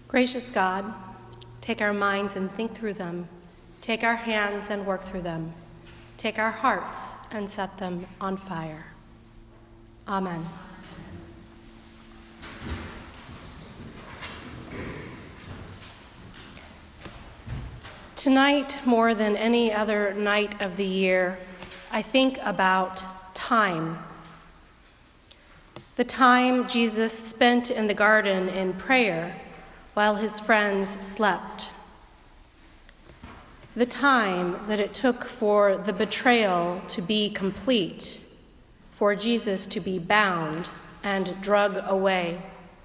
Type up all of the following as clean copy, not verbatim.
Gracious God, take our minds and think through them. Take our hands and work through them. Take our hearts and set them on fire. Amen. Tonight, more than any other night of the year, I think about time. The time Jesus spent in the garden in prayer while his friends slept. The time that it took for the betrayal to be complete, for Jesus to be bound and drug away.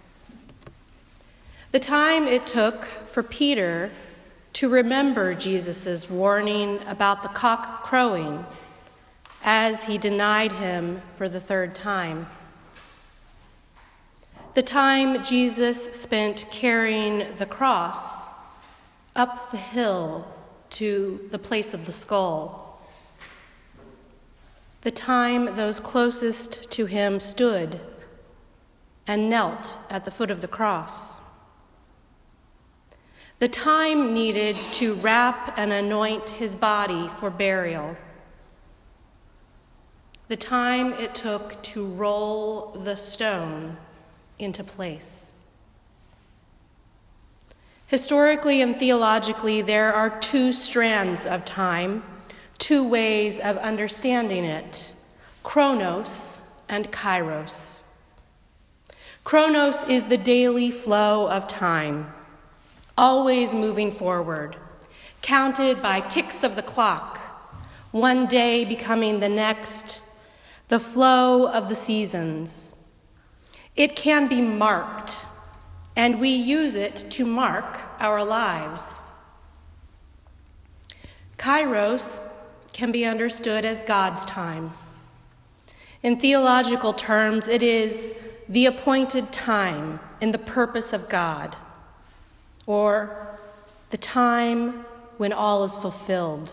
The time it took for Peter to remember Jesus' warning about the cock crowing as he denied him for the third time. The time Jesus spent carrying the cross up the hill to the place of the skull. The time those closest to him stood and knelt at the foot of the cross. The time needed to wrap and anoint his body for burial. The time it took to roll the stone into place. Historically and theologically, there are two strands of time, two ways of understanding it: chronos and kairos. Chronos is the daily flow of time, always moving forward, counted by ticks of the clock, one day becoming the next, the flow of the seasons. It can be marked, and we use it to mark our lives. Kairos can be understood as God's time. In theological terms, it is the appointed time in the purpose of God, or the time when all is fulfilled.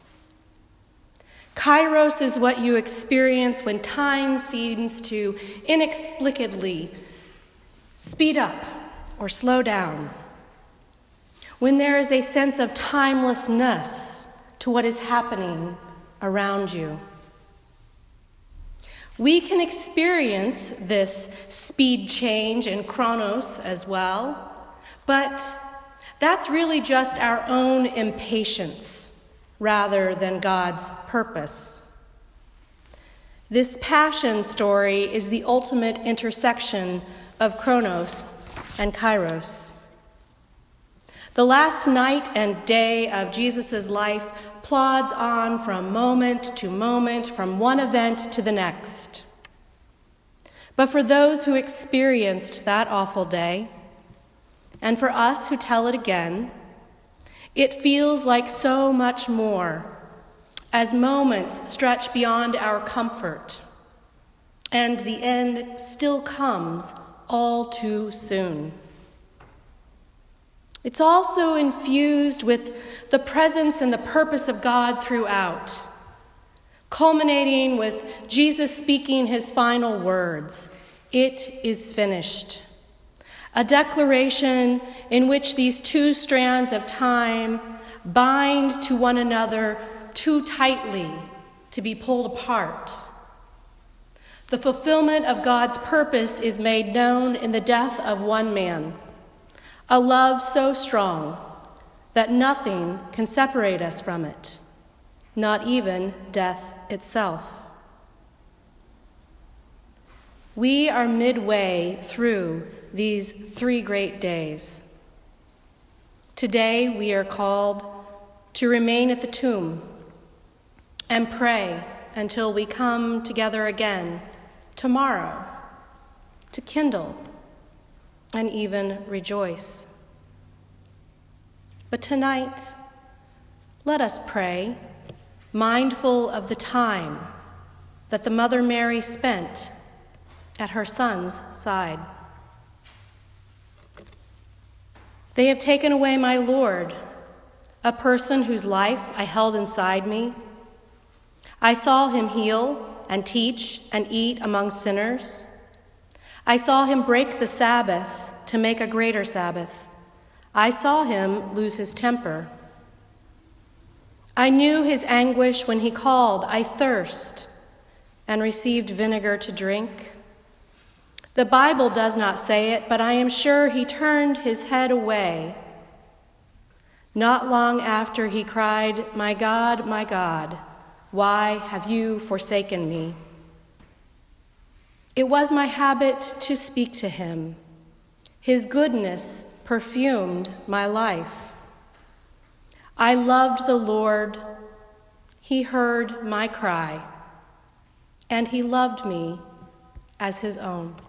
Kairos is what you experience when time seems to inexplicably speed up or slow down, when there is a sense of timelessness to what is happening around you. We can experience this speed change in chronos as well, but that's really just our own impatience rather than God's purpose. This passion story is the ultimate intersection of chronos and kairos. The last night and day of Jesus' life plods on from moment to moment, from one event to the next. But for those who experienced that awful day, and for us who tell it again, it feels like so much more, as moments stretch beyond our comfort, and the end still comes all too soon. It's also infused with the presence and the purpose of God throughout, culminating with Jesus speaking his final words, "It is finished." A declaration in which these two strands of time bind to one another too tightly to be pulled apart. The fulfillment of God's purpose is made known in the death of one man, a love so strong that nothing can separate us from it, not even death itself. We are midway through these 3 great days. Today we are called to remain at the tomb and pray until we come together again tomorrow to kindle and even rejoice. But tonight, let us pray, mindful of the time that the Mother Mary spent at her Son's side. They have taken away my Lord, a person whose life I held inside me. I saw him heal and teach and eat among sinners. I saw him break the Sabbath to make a greater Sabbath, I saw him lose his temper. I knew his anguish when he called, "I thirst," and received vinegar to drink. The Bible does not say it, but I am sure he turned his head away. Not long after, he cried, my God, why have you forsaken me?" It was my habit to speak to him. His goodness perfumed my life. I loved the Lord. He heard my cry, and he loved me as his own.